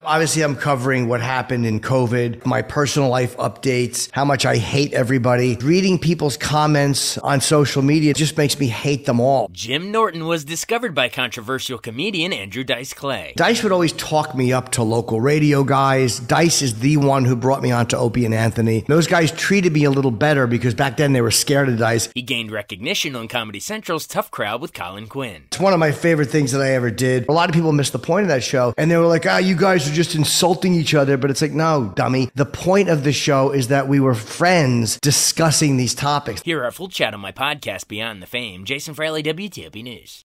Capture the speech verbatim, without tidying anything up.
Obviously, I'm covering what happened in COVID, my personal life updates, how much I hate everybody. Reading people's comments on social media just makes me hate them all. Jim Norton was discovered by controversial comedian Andrew Dice Clay. Dice would always talk me up to local radio guys. Dice is the one who brought me onto Opie and Anthony. Those guys treated me a little better because back then they were scared of Dice. He gained recognition on Comedy Central's Tough Crowd with Colin Quinn. It's one of my favorite things that I ever did. A lot of people missed the point of that show, and they were like, ah, you guys are just insulting each other. But it's like, no, dummy. The point of the show is that we were friends discussing these topics. Hear our full chat on my podcast, Beyond the Fame. Jason Fraley, W T O P News.